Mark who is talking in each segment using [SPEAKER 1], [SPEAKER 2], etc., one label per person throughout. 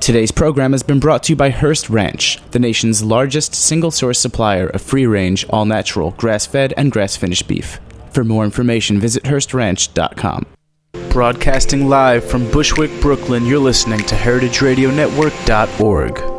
[SPEAKER 1] Today's program has been brought to you by Hearst Ranch, the nation's largest single-source supplier of free-range, all-natural, grass-fed, and grass-finished beef. For more information, visit HearstRanch.com. Broadcasting live from Bushwick, Brooklyn, you're listening to HeritageRadioNetwork.org.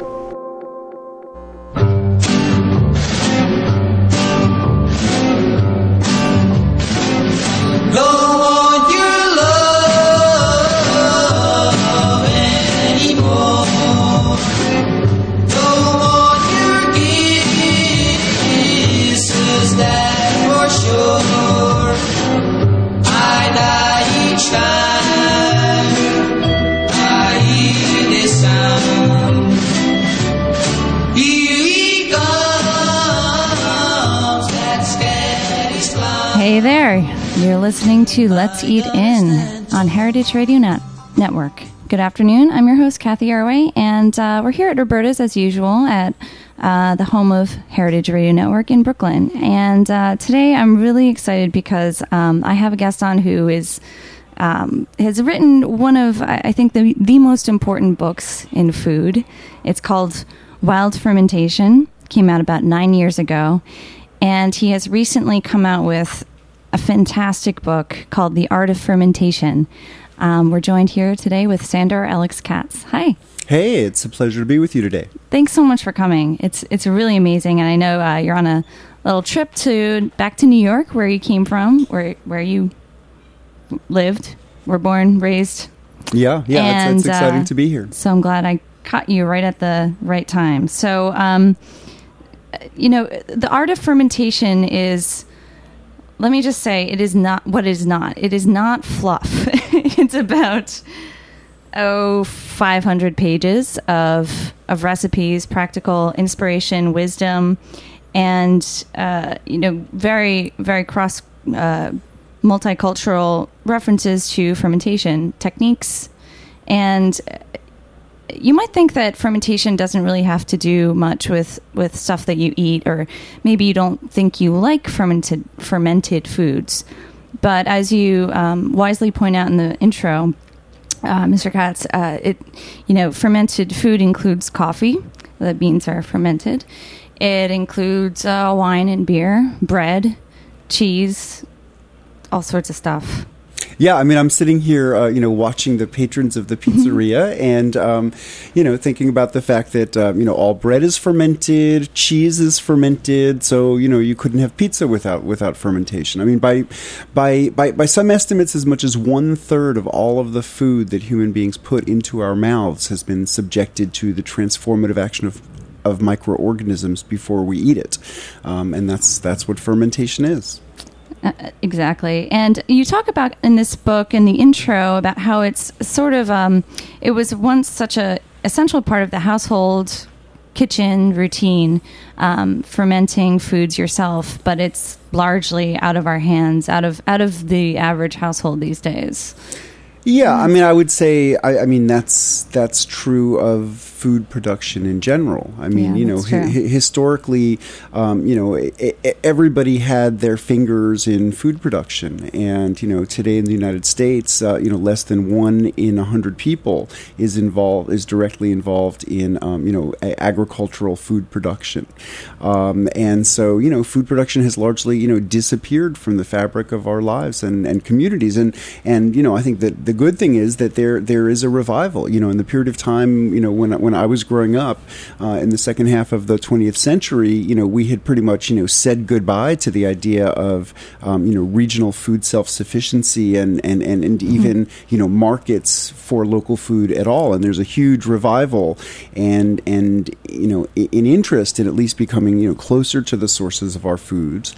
[SPEAKER 2] Hey there, you're listening to Let's Eat In on Heritage Radio Network. Good afternoon, I'm your host Kathy Arway, and we're here at Roberta's as usual at the home of Heritage Radio Network in Brooklyn. And today I'm really excited because I have a guest on who has written one of, I think, the most important books in food. It's called Wild Fermentation, came out about 9 years ago, and he has recently come out with a fantastic book called The Art of Fermentation. We're joined here today with Sandor Alex Katz. Hi.
[SPEAKER 3] Hey, it's a pleasure to be with you today.
[SPEAKER 2] Thanks so much for coming. It's really amazing, and I know you're on a little trip back to New York, where you came from, where you lived, were born, raised.
[SPEAKER 3] Yeah, it's exciting to be here.
[SPEAKER 2] So I'm glad I caught you right at the right time. So, the art of fermentation is, let me just say, it is not what it is not. It is not fluff. It's about 500 pages of recipes, practical inspiration, wisdom, and very, very cross multicultural references to fermentation techniques. And you might think that fermentation doesn't really have to do much with stuff that you eat, or maybe you don't think you like fermented foods. But as you wisely point out in the intro, Mr. Katz, fermented food includes coffee. The beans are fermented. It includes wine and beer, bread, cheese, all sorts of stuff.
[SPEAKER 3] Yeah, I mean, I'm sitting here, watching the patrons of the pizzeria and, thinking about the fact that, all bread is fermented, cheese is fermented, so, you couldn't have pizza without fermentation. I mean, by some estimates, as much as 1/3 of all of the food that human beings put into our mouths has been subjected to the transformative action of microorganisms before we eat it. And that's what fermentation is.
[SPEAKER 2] Exactly. And you talk about in this book, in the intro, about how it's sort of, it was once such a essential part of the household kitchen routine, fermenting foods yourself, but it's largely out of our hands, out of the average household these days.
[SPEAKER 3] Yeah, I mean, I would say, that's true of food production in general. I mean, historically, everybody had their fingers in food production. And, today in the United States, less than 1 in 100 people is directly involved in, agricultural food production. And so, food production has largely, disappeared from the fabric of our lives and communities. And I think that the good thing is that there is a revival. In the period of time, when I was growing up in the second half of the 20th century, we had pretty much said goodbye to the idea of regional food self-sufficiency and even markets for local food at all. And there's a huge revival and in interest in at least becoming closer to the sources of our foods.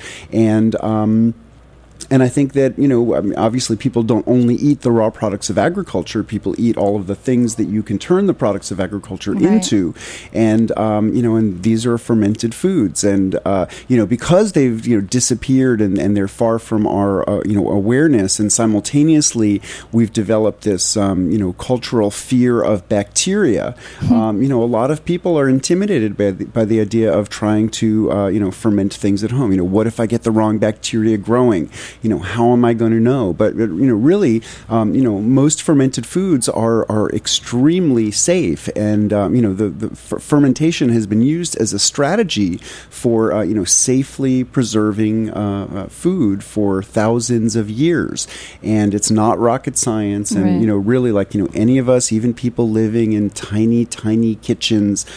[SPEAKER 3] And I think that, obviously people don't only eat the raw products of agriculture. People eat all of the things that you can turn the products of agriculture into. And, and these are fermented foods. And, because they've, disappeared and they're far from our, awareness. And simultaneously, we've developed this, cultural fear of bacteria. A lot of people are intimidated by the idea of trying to, ferment things at home. What if I get the wrong bacteria growing? how am I going to know? But really, most fermented foods are extremely safe, and the fermentation has been used as a strategy for safely preserving food for thousands of years, and it's not rocket science. And
[SPEAKER 2] right.
[SPEAKER 3] Really, any of us, even people living in tiny kitchens,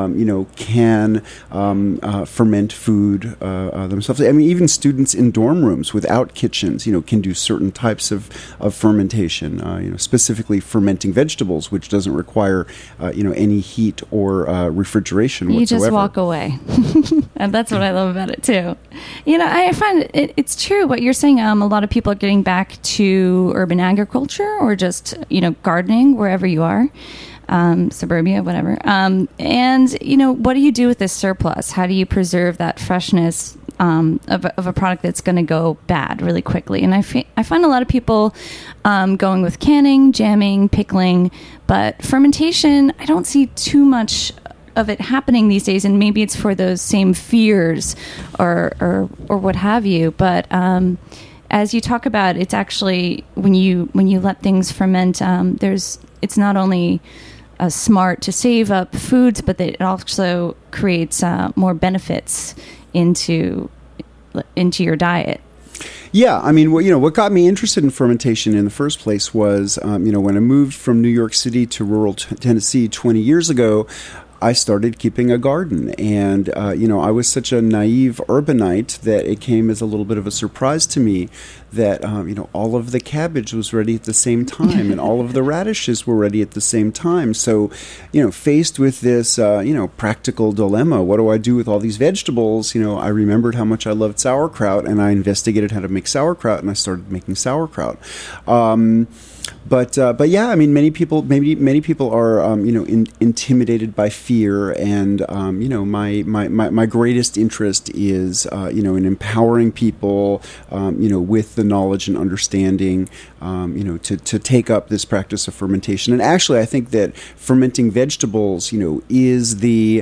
[SPEAKER 3] can ferment food themselves. I mean, even students in dorm rooms without kitchens, can do certain types of fermentation. Specifically fermenting vegetables, which doesn't require any heat or refrigeration whatsoever.
[SPEAKER 2] You just walk away. And that's what I love about it too. I find it's true what you're saying. A lot of people are getting back to urban agriculture or just gardening wherever you are, suburbia, whatever. And what do you do with this surplus? How do you preserve that freshness of a product that's going to go bad really quickly? And I find a lot of people going with canning, jamming, pickling, but fermentation, I don't see too much of it happening these days, and maybe it's for those same fears or what have you. But as you talk about, it's actually when you let things ferment, it's not only smart to save up foods, but it also creates more benefits into your diet.
[SPEAKER 3] Yeah, I mean, what got me interested in fermentation in the first place was, when I moved from New York City to rural Tennessee 20 years ago, I started keeping a garden, and I was such a naive urbanite that it came as a little bit of a surprise to me that all of the cabbage was ready at the same time, and all of the radishes were ready at the same time. So, faced with this practical dilemma, what do I do with all these vegetables? I remembered how much I loved sauerkraut, and I investigated how to make sauerkraut, and I started making sauerkraut. But yeah, I mean, many people are intimidated by fear, and my greatest interest is in empowering people with the knowledge and understanding to take up this practice of fermentation. And actually, I think that fermenting vegetables is the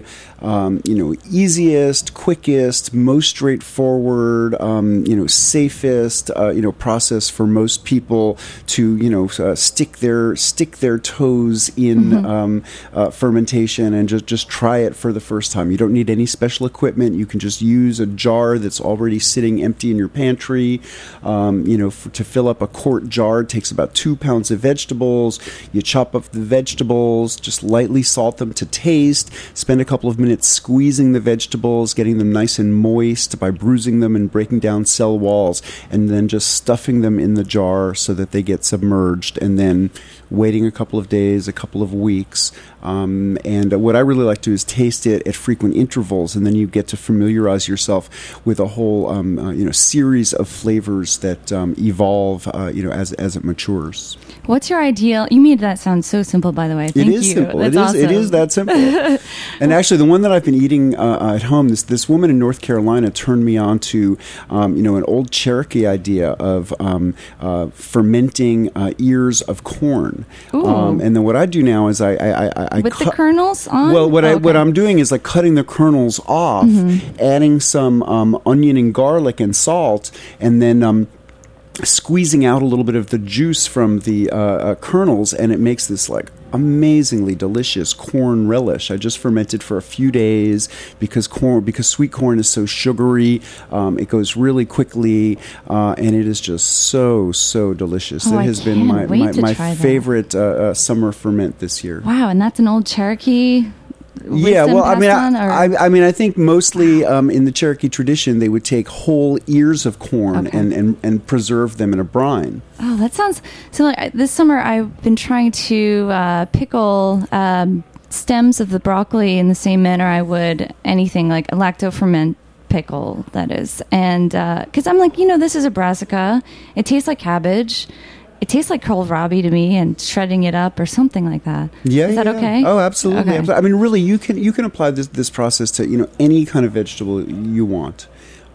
[SPEAKER 3] easiest, quickest, most straightforward, safest process for most people to stick their toes in fermentation and just try it for the first time. You don't need any special equipment. You can just use a jar that's already sitting empty in your pantry. To fill up a quart jar, it takes about 2 pounds of vegetables. You chop up the vegetables, just lightly salt them to taste. Spend a couple of minutes squeezing the vegetables, getting them nice and moist by bruising them and breaking down cell walls, and then just stuffing them in the jar so that they get submerged, and then waiting a couple of days, a couple of weeks. And what I really like to do is taste it at frequent intervals, and then you get to familiarize yourself with a whole series of flavors that evolve as it matures.
[SPEAKER 2] What's your ideal? You made that sound so simple, by the way. Thank you.
[SPEAKER 3] Simple.
[SPEAKER 2] That's
[SPEAKER 3] awesome. It is that simple. And actually, the one that I've been eating at home, this woman in North Carolina turned me on to an old Cherokee idea of fermenting ears of corn. And then what I do now is I
[SPEAKER 2] with the kernels on?
[SPEAKER 3] Well, what I'm doing is cutting the kernels off, adding some onion and garlic and salt, and then squeezing out a little bit of the juice from the kernels, and it makes this amazingly delicious corn relish. I just fermented for a few days because sweet corn is so sugary. It goes really quickly, and it is just so delicious.
[SPEAKER 2] It
[SPEAKER 3] has been my favorite summer ferment this year.
[SPEAKER 2] Wow, and that's an old Cherokee.
[SPEAKER 3] Yeah, well, I think mostly in the Cherokee tradition, they would take whole ears of corn and preserve them in a brine.
[SPEAKER 2] Oh, that sounds so. This summer, I've been trying to pickle stems of the broccoli in the same manner I would anything like a lacto-ferment pickle, that is. And because I'm this is a brassica. It tastes like cabbage. It tastes like kohlrabi to me, and shredding it up or something like that.
[SPEAKER 3] Yeah,
[SPEAKER 2] is that okay?
[SPEAKER 3] Oh, absolutely.
[SPEAKER 2] Okay.
[SPEAKER 3] I mean, really, you can apply this process to any kind of vegetable you want.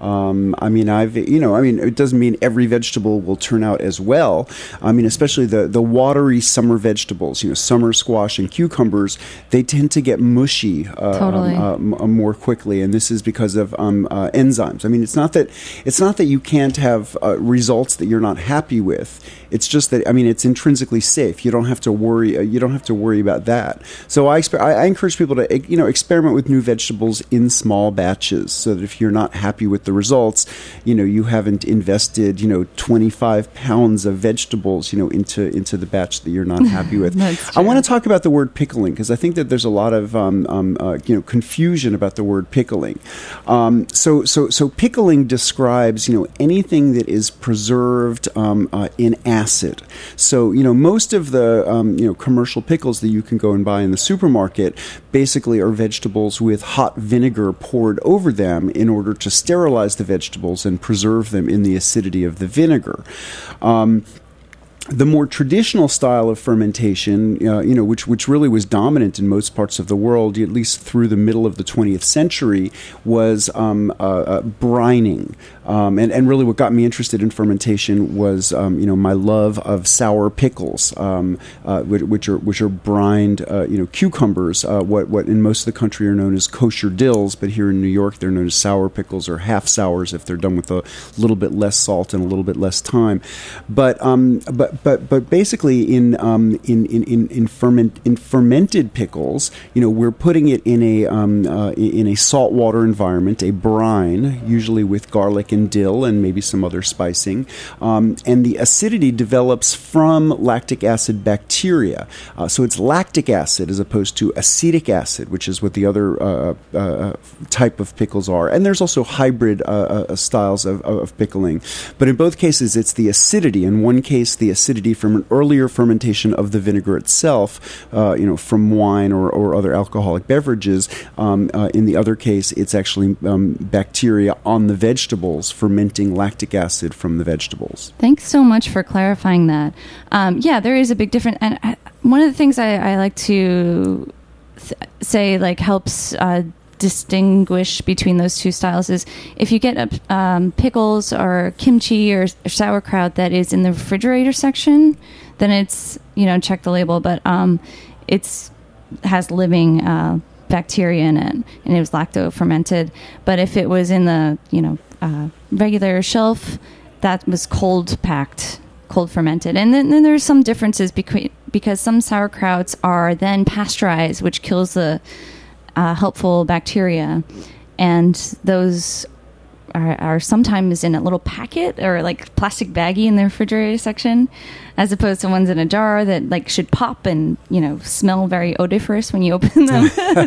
[SPEAKER 3] It doesn't mean every vegetable will turn out as well. Especially the watery summer vegetables, summer squash and cucumbers, they tend to get mushy
[SPEAKER 2] Totally.
[SPEAKER 3] More quickly, and this is because of enzymes. It's not that you can't have results that you're not happy with. It's just that it's intrinsically safe. You don't have to worry. You don't have to worry about that. So I encourage people to experiment with new vegetables in small batches, so that if you're not happy with the results, you haven't invested 25 pounds of vegetables into the batch that you're not happy with. I want to talk about the word pickling, because I think that there's a lot of confusion about the word pickling. So pickling describes anything that is preserved in acid. So most of the commercial pickles that you can go and buy in the supermarket basically are vegetables with hot vinegar poured over them in order to sterilize the vegetables and preserve them in the acidity of the vinegar. The more traditional style of fermentation, which really was dominant in most parts of the world, at least through the middle of the 20th century, was brining. And really what got me interested in fermentation was, my love of sour pickles, which are brined, cucumbers, what in most of the country are known as kosher dills, but here in New York they're known as sour pickles or half sours if they're done with a little bit less salt and a little bit less time. But basically in fermented pickles, we're putting it in a saltwater environment, a brine, usually with garlic and dill and maybe some other spicing, and the acidity develops from lactic acid bacteria. So it's lactic acid as opposed to acetic acid, which is what the other type of pickles are. And there's also hybrid styles of pickling, but in both cases it's the acidity. In one case, the acidity from an earlier fermentation of the vinegar itself, from wine or other alcoholic beverages. In the other case, it's actually bacteria on the vegetables fermenting lactic acid from the vegetables.
[SPEAKER 2] Thanks so much for clarifying that. There is a big difference. And one of the things I like to say helps distinguish between those two styles is if you get pickles or kimchi or sauerkraut that is in the refrigerator section, then it's, check the label, but it's has living bacteria in it, and it was lacto fermented. But if it was in the regular shelf, that was cold packed, cold fermented. And then there's some differences because some sauerkrauts are then pasteurized, which kills the helpful bacteria, and those are sometimes in a little packet or plastic baggie in the refrigerator section, as opposed to ones in a jar that should pop and smell very odoriferous when you open them.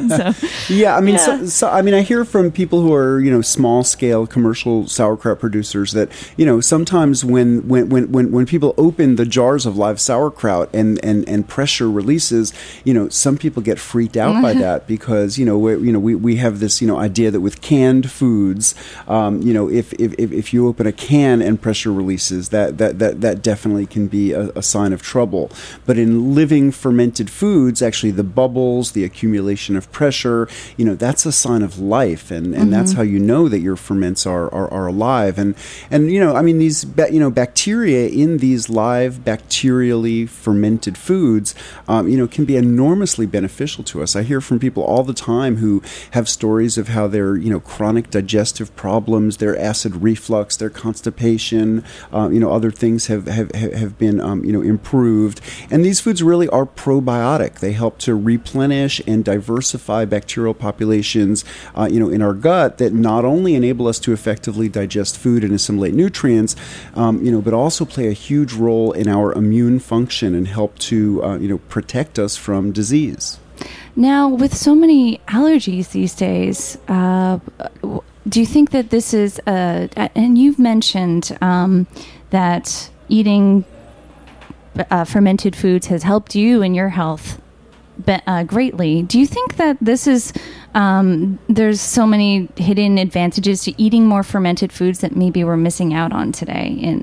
[SPEAKER 2] So I hear from people who are small scale commercial sauerkraut producers that sometimes when people open the jars of live sauerkraut and pressure releases, some people get freaked out by that because we have this idea that with canned foods, if you open a can and pressure releases, that definitely can be a sign of trouble. But in living fermented foods, actually the bubbles, the accumulation of pressure, that's a sign of life, and that's how you know that your ferments are alive. And these bacteria in these live bacterially fermented foods, can be enormously beneficial to us. I hear from people all the time who have stories of how their chronic digestive problems, their acid reflux, their constipation, other things have been improved. And these foods really are probiotic. They help to replenish and diversify bacterial populations, in our gut that not only enable us to effectively digest food and assimilate nutrients, but also play a huge role in our immune function and help to, protect us from disease. Now, with so many allergies these days, do you think that this is, and you've mentioned that eating fermented foods has helped you in your health greatly. Do you think that this is, there's so many hidden advantages to eating more fermented foods that maybe we're missing out on today?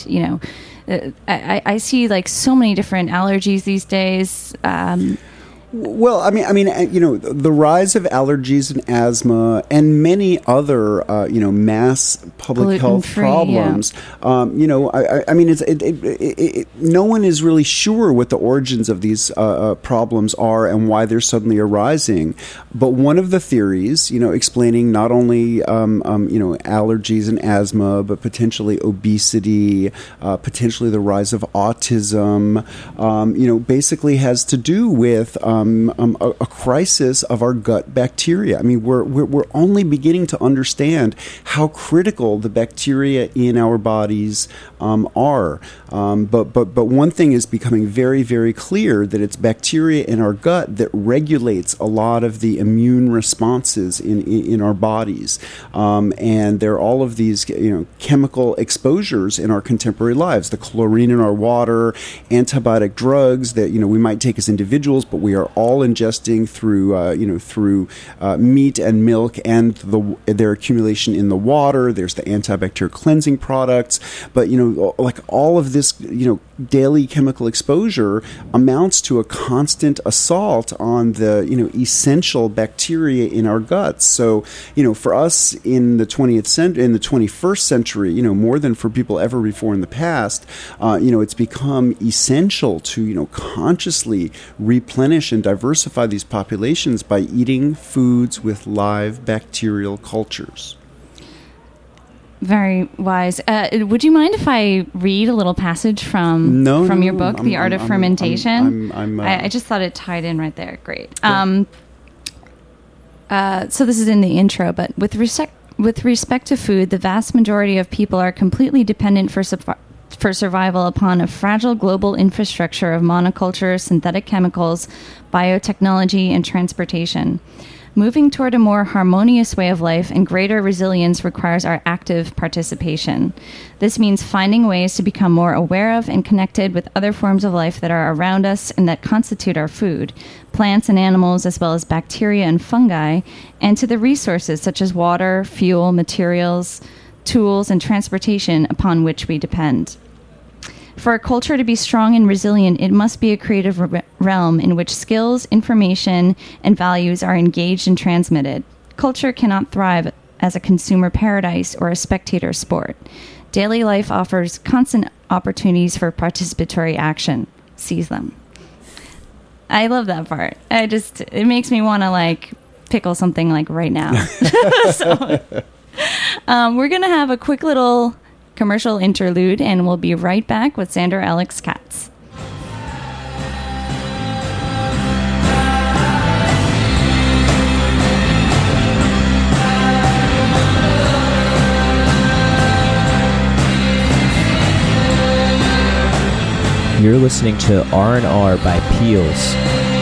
[SPEAKER 2] I see so many different allergies these days.
[SPEAKER 3] Well, I mean, the rise of allergies and asthma and many other, mass public health problems. Yeah. No one is really sure what the origins of these problems are and why they're suddenly arising. But one of the theories, explaining not only, allergies and asthma, but potentially obesity, potentially the rise of autism, basically has to do with a crisis of our gut bacteria. I mean, we're only beginning to understand how critical the bacteria in our bodies are. But one thing is becoming very, very clear, that it's bacteria in our gut that regulates a lot of the immune responses in our bodies. And there are all of these chemical exposures in our contemporary lives. The chlorine in our water, antibiotic drugs that we might take as individuals, but we are all ingesting through meat and milk and their accumulation in the water. There's the antibacterial cleansing products, but like all of this daily chemical exposure amounts to a constant assault on the essential bacteria in our guts. So for us in the 21st century, more than for people ever before in the past, it's become essential to consciously replenish and diversify these populations by eating foods with live bacterial cultures.
[SPEAKER 2] Very wise. Would you mind if I read a little passage from your book, The Art of Fermentation? I just thought it tied in right there. Great. So this is in the intro, but with respect to food, the vast majority of people are completely dependent for survival upon a fragile global infrastructure of monoculture, synthetic chemicals, biotechnology, and transportation. Moving toward a more harmonious way of life and greater resilience requires our active participation. This means finding ways to become more aware of and connected with other forms of life that are around us and that constitute our food, plants and animals, as well as bacteria and fungi, and to the resources such as water, fuel, materials, tools, and transportation upon which we depend. For a culture to be strong and resilient, it must be a creative realm in which skills, information, and values are engaged and transmitted. Culture cannot thrive as a consumer paradise or a spectator sport. Daily life offers constant opportunities for participatory action. Seize them. I love that part. It makes me want to pickle something right now. So, we're going to have a quick little commercial interlude, and we'll be right back with Xander Alex Katz.
[SPEAKER 4] You're listening to R&R by Peels.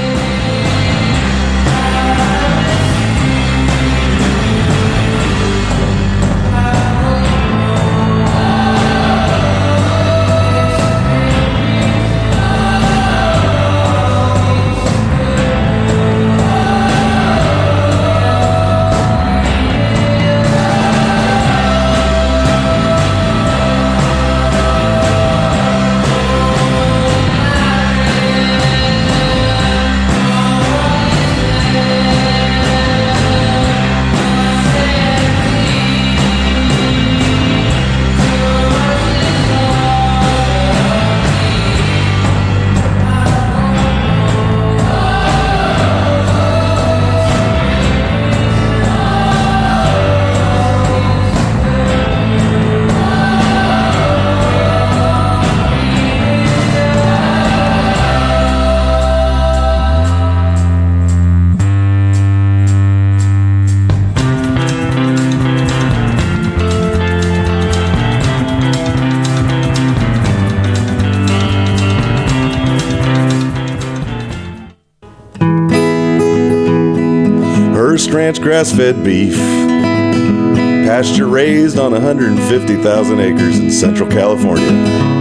[SPEAKER 5] Ranch grass-fed beef, pasture raised on 150,000 acres in Central California.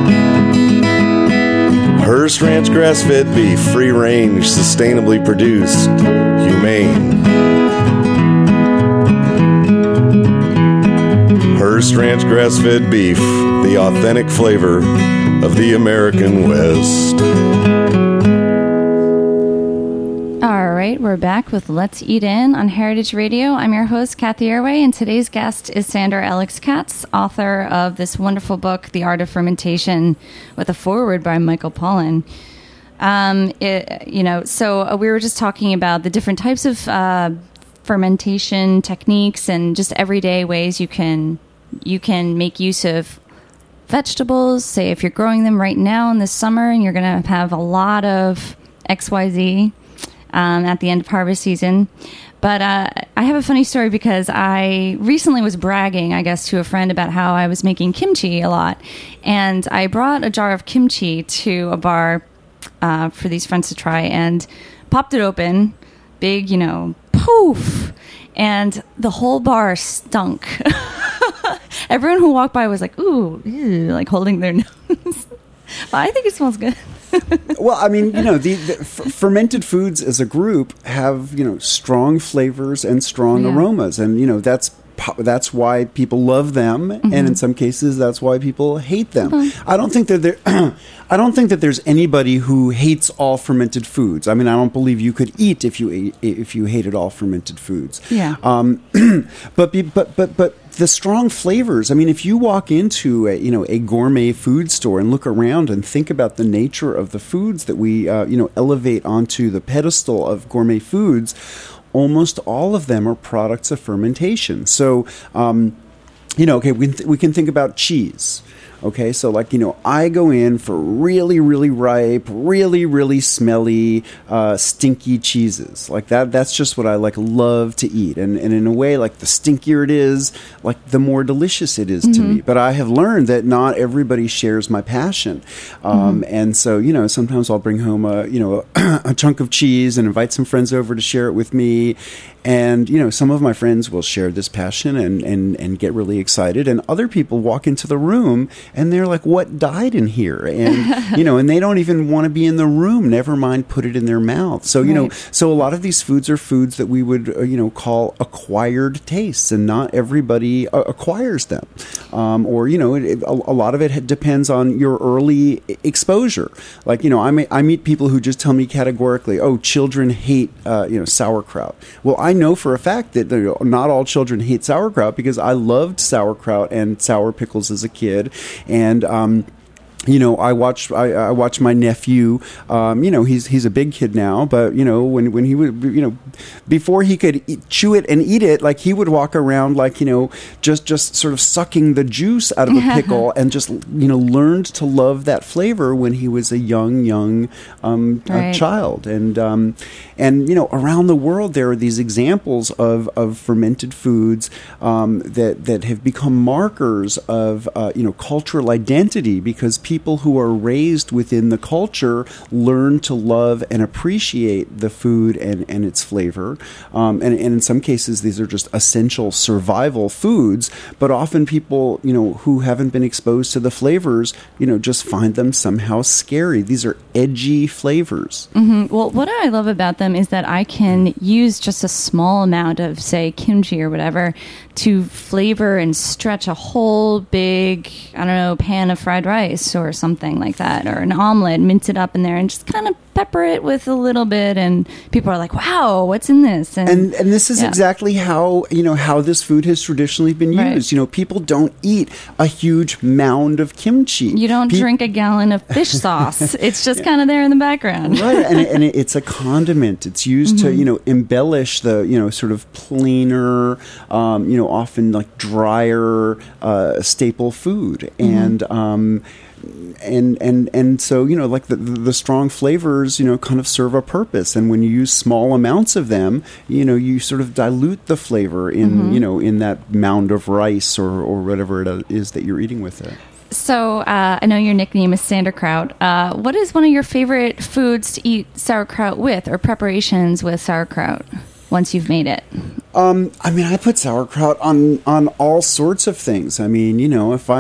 [SPEAKER 5] Hearst Ranch grass-fed beef, free range, sustainably produced, humane. Hearst Ranch grass-fed beef, the authentic flavor of the American West.
[SPEAKER 2] right, we're back with Let's Eat In on Heritage Radio. I'm your host, Kathy Airway, and today's guest is Sandor Alex Katz, author of this wonderful book, The Art of Fermentation, with a foreword by Michael Pollan. So we were just talking about the different types of fermentation techniques and just everyday ways you can make use of vegetables. Say if you're growing them right now in the summer and you're going to have a lot of XYZ at the end of harvest season. But I have a funny story because I recently was bragging, I guess, to a friend about how I was making kimchi a lot. And I brought a jar of kimchi to a bar for these friends to try and popped it open. Big, poof. And the whole bar stunk. Everyone who walked by was like, ooh, ew, like holding their nose. But I think it smells good.
[SPEAKER 3] Well, I mean, the fermented foods as a group have, strong flavors and strong aromas. And, that's why people love them. Mm-hmm. And in some cases, that's why people hate them. Mm-hmm. I don't think that there's anybody who hates all fermented foods. I mean, I don't believe you could eat if you hated all fermented foods.
[SPEAKER 2] Yeah.
[SPEAKER 3] But the strong flavors. I mean, if you walk into a gourmet food store and look around and think about the nature of the foods that we elevate onto the pedestal of gourmet foods, almost all of them are products of fermentation. So, we can think about cheese. Okay, so I go in for really, really ripe, really, really smelly, stinky cheeses. Like that. That's just what I love to eat. And in a way, the stinkier it is, the more delicious it is to me. But I have learned that not everybody shares my passion. And so, sometimes I'll bring home a chunk of cheese and invite some friends over to share it with me. And, some of my friends will share this passion and get really excited. And other people walk into the room and they're like, what died in here? And, and they don't even want to be in the room, never mind put it in their mouth. So, so a lot of these foods are foods that we would, call acquired tastes, and not everybody acquires them. A lot of it depends on your early exposure. I meet people who just tell me categorically, oh, children hate, sauerkraut. Well, I know for a fact that not all children hate sauerkraut, because I loved sauerkraut and sour pickles as a kid. And I watch my nephew. He's a big kid now, but when he would, before he could chew it and eat it, he would walk around just sort of sucking the juice out of a pickle, and just learned to love that flavor when he was a young child. And around the world there are these examples of fermented foods that have become markers of cultural identity, because people who are raised within the culture learn to love and appreciate the food and its flavor. And in some cases, these are just essential survival foods. But often people, who haven't been exposed to the flavors, just find them somehow scary. These are edgy flavors.
[SPEAKER 2] Mm-hmm. Well, what I love about them is that I can use just a small amount of, say, kimchi or whatever to flavor and stretch a whole big, pan of fried rice or something like that, or an omelet, mince it up in there and just kind of pepper it with a little bit, and people are like, wow, what's in this?
[SPEAKER 3] And this is exactly how this food has traditionally been used.
[SPEAKER 2] Right.
[SPEAKER 3] People don't eat a huge mound of kimchi.
[SPEAKER 2] You don't drink a gallon of fish sauce. It's just kind of there in the background.
[SPEAKER 3] Right, and it's a condiment. It's used to embellish the sort of plainer, often drier staple food. And so the strong flavors kind of serve a purpose, and when you use small amounts of them, you sort of dilute the flavor in in that mound of rice or whatever it is that you're eating with it.
[SPEAKER 2] So I know your nickname is Sanderkraut. What is one of your favorite foods to eat sauerkraut with, or preparations with sauerkraut once you've made it?
[SPEAKER 3] I put sauerkraut on all sorts of things. I mean, if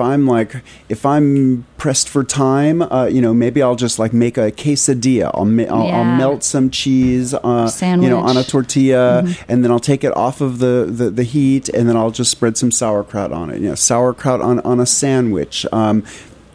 [SPEAKER 3] I'm pressed for time, maybe I'll just make a quesadilla. I'll melt some cheese, on a tortilla, and then I'll take it off of the heat, and then I'll just spread some sauerkraut on it. Sauerkraut on a sandwich.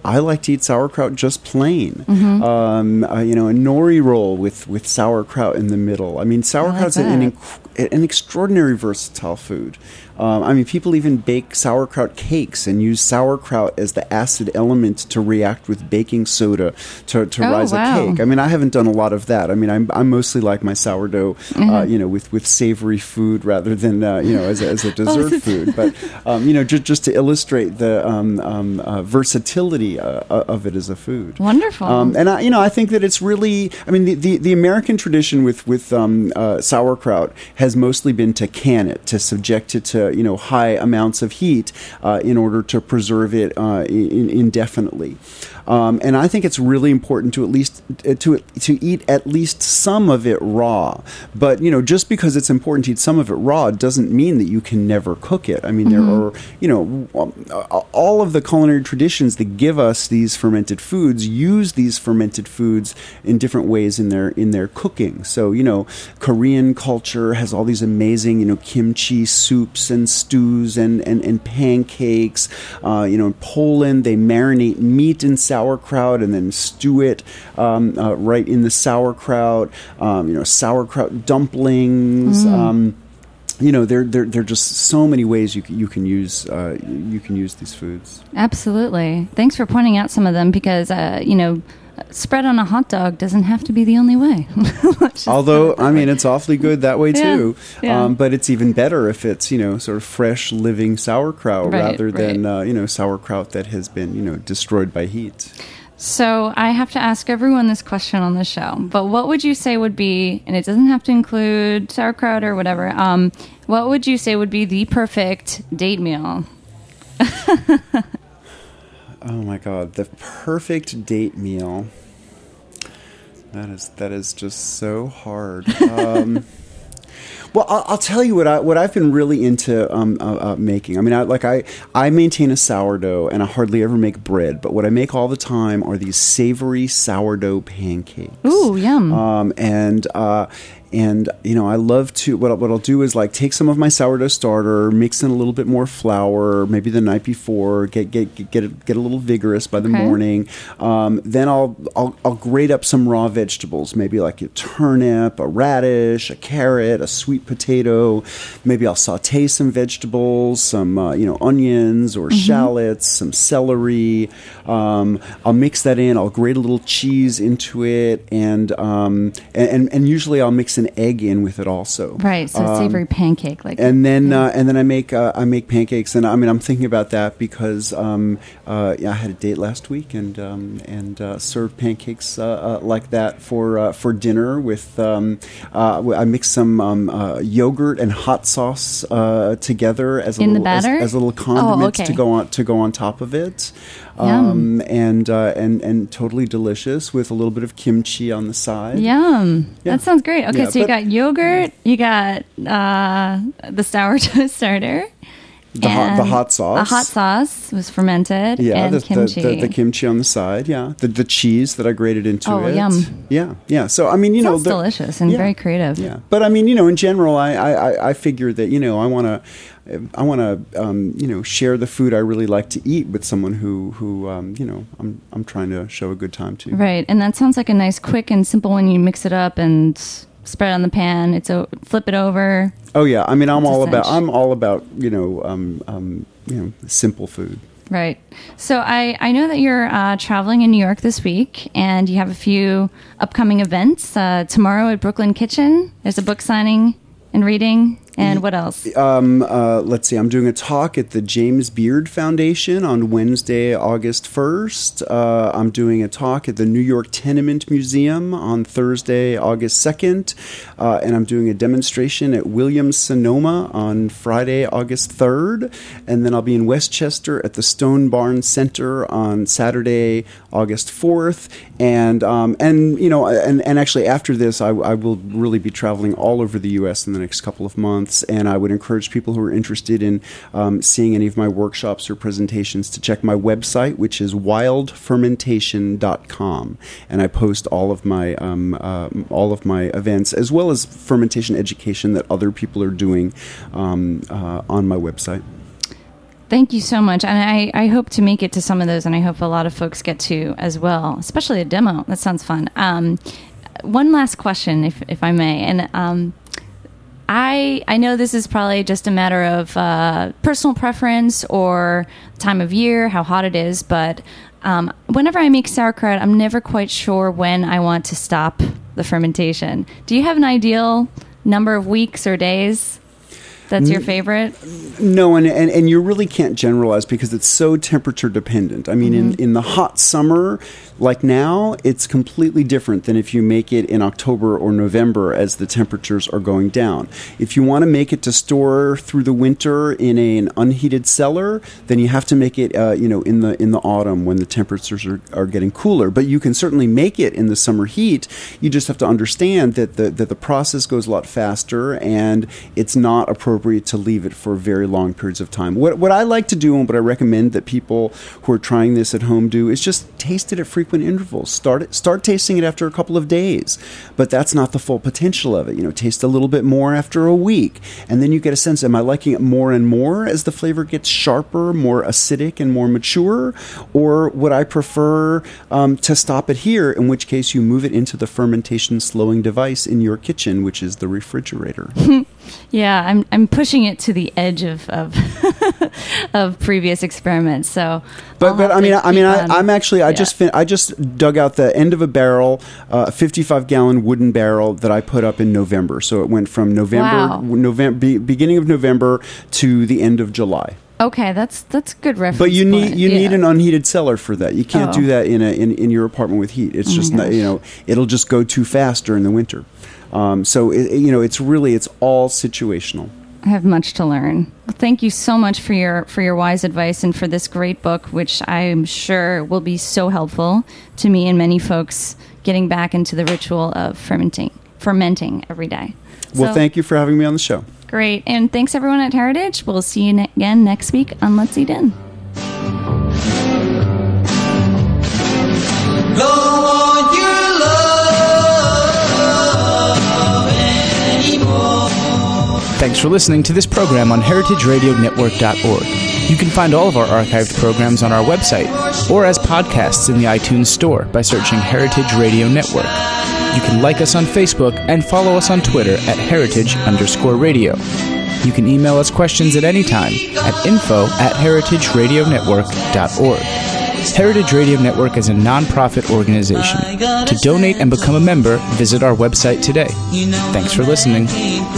[SPEAKER 3] I like to eat sauerkraut just plain. A nori roll with sauerkraut in the middle. I mean, sauerkraut's an extraordinary versatile food. People even bake sauerkraut cakes and use sauerkraut as the acid element to react with baking soda to rise a cake. I mean, I haven't done a lot of that. I mean, I'm mostly like my sourdough, with savory food rather than as a dessert food. But just to illustrate the versatility of it as a food.
[SPEAKER 2] Wonderful.
[SPEAKER 3] I think that it's really. I mean, the American tradition with sauerkraut has mostly been to can it, to subject it to high amounts of heat in order to preserve it indefinitely. And I think it's really important to at least to eat at least some of it raw. But just because it's important to eat some of it raw doesn't mean that you can never cook it. I mean, there are all of the culinary traditions that give us these fermented foods use these fermented foods in different ways in their cooking. So Korean culture has all these amazing kimchi soups and stews and pancakes. In Poland they marinate meat in sauerkraut and then stew it right in the sauerkraut. Sauerkraut dumplings. There are just so many ways you can use these foods.
[SPEAKER 2] Absolutely. Thanks for pointing out some of them because spread on a hot dog doesn't have to be the only way.
[SPEAKER 3] Although, it's awfully good that way too.
[SPEAKER 2] Yeah.
[SPEAKER 3] But it's even better if it's, sort of fresh, living sauerkraut rather than, sauerkraut that has been, destroyed by heat.
[SPEAKER 2] So I have to ask everyone this question on the show, but what would you say would be, and it doesn't have to include sauerkraut or whatever, what would you say would be the perfect date meal?
[SPEAKER 3] Oh my God, the perfect date meal. That is just so hard. Well, I'll tell you what I've been really into making. I mean, I maintain a sourdough, and I hardly ever make bread. But what I make all the time are these savory sourdough pancakes.
[SPEAKER 2] Ooh, yum!
[SPEAKER 3] And I love to. What I'll do is take some of my sourdough starter, mix in a little bit more flour, maybe the night before, get a little vigorous by the morning. Then I'll grate up some raw vegetables, maybe like a turnip, a radish, a carrot, a sweet potato. Maybe I'll saute some vegetables, some onions or shallots, some celery. I'll mix that in. I'll grate a little cheese into it, and usually I'll mix an egg in with it also.
[SPEAKER 2] Right, so savory pancake like.
[SPEAKER 3] And then I make pancakes, and I'm thinking about that because I had a date last week and served pancakes like that for dinner with I mixed some yogurt and hot sauce together as a little condiment to go on top of it. And totally delicious with a little bit of kimchi on the side.
[SPEAKER 2] Yum. Yeah. That sounds great. Okay, so you got yogurt, you got the sourdough starter.
[SPEAKER 3] The hot sauce.
[SPEAKER 2] A hot sauce was fermented.
[SPEAKER 3] Yeah,
[SPEAKER 2] and kimchi.
[SPEAKER 3] The kimchi on the side. Yeah, the cheese that I grated into it.
[SPEAKER 2] Oh, yum.
[SPEAKER 3] Yeah. So
[SPEAKER 2] sounds delicious and very creative.
[SPEAKER 3] Yeah, but in general, I figure that I want to share the food I really like to eat with someone who I'm trying to show a good time to.
[SPEAKER 2] Right, and that sounds like a nice, quick, and simple when you mix it up and spread it on the pan. It's flip it over.
[SPEAKER 3] Oh yeah, I'm all about simple food.
[SPEAKER 2] Right. So I know that you're traveling in New York this week, and you have a few upcoming events. Tomorrow at Brooklyn Kitchen, there's a book signing and reading. And what else?
[SPEAKER 3] Let's see. I'm doing a talk at the James Beard Foundation on Wednesday, August 1st. I'm doing a talk at the New York Tenement Museum on Thursday, August 2nd. And I'm doing a demonstration at Williams-Sonoma on Friday, August 3rd. And then I'll be in Westchester at the Stone Barn Center on Saturday, August 4th. And actually after this, I will really be traveling all over the U.S. in the next couple of months. And I would encourage people who are interested in seeing any of my workshops or presentations to check my website, which is wildfermentation.com. And I post all of my events as well as fermentation education that other people are doing on my website.
[SPEAKER 2] Thank you so much. And I hope to make it to some of those, and I hope a lot of folks get to as well, especially a demo. That sounds fun. One last question, if I may. And I know this is probably just a matter of personal preference or time of year, how hot it is, but whenever I make sauerkraut, I'm never quite sure when I want to stop the fermentation. Do you have an ideal number of weeks or days that's your favorite?
[SPEAKER 3] No, and you really can't generalize because it's so temperature dependent. I mean, in the hot summer, like now, it's completely different than if you make it in October or November as the temperatures are going down. If you want to make it to store through the winter in an unheated cellar, then you have to make it, in the autumn when the temperatures are getting cooler. But you can certainly make it in the summer heat. You just have to understand that the process goes a lot faster, and it's not appropriate to leave it for very long periods of time. What I like to do, and what I recommend that people who are trying this at home do, is just taste it at frequent intervals. Start tasting it after a couple of days, but that's not the full potential of it. Taste a little bit more after a week, and then you get a sense: am I liking it more and more as the flavor gets sharper, more acidic, and more mature, or would I prefer to stop it here? In which case, you move it into the fermentation slowing device in your kitchen, which is the refrigerator.
[SPEAKER 2] Yeah, I'm pushing it to the edge of of previous experiments. So,
[SPEAKER 3] I just dug out the end of a barrel, a 55-gallon wooden barrel that I put up in November. So it went from beginning of November to the end of July.
[SPEAKER 2] Okay, that's good reference.
[SPEAKER 3] But you need an unheated cellar for that. You can't do that in your apartment with heat. It's just not, it'll just go too fast during the winter. So it's all situational.
[SPEAKER 2] I have much to learn. Well, thank you so much for your wise advice and for this great book, which I'm sure will be so helpful to me and many folks getting back into the ritual of fermenting every day.
[SPEAKER 3] Well, thank you for having me on the show.
[SPEAKER 2] Great. And thanks everyone at Heritage. We'll see you again next week on Let's Eat In.
[SPEAKER 1] Thanks for listening to this program on heritageradionetwork.org. You can find all of our archived programs on our website or as podcasts in the iTunes Store by searching Heritage Radio Network. You can like us on Facebook and follow us on Twitter at @heritage_radio. You can email us questions at any time at info@heritageradionetwork.org. Heritage Radio Network is a non-profit organization. To donate and become a member, visit our website today. Thanks for listening.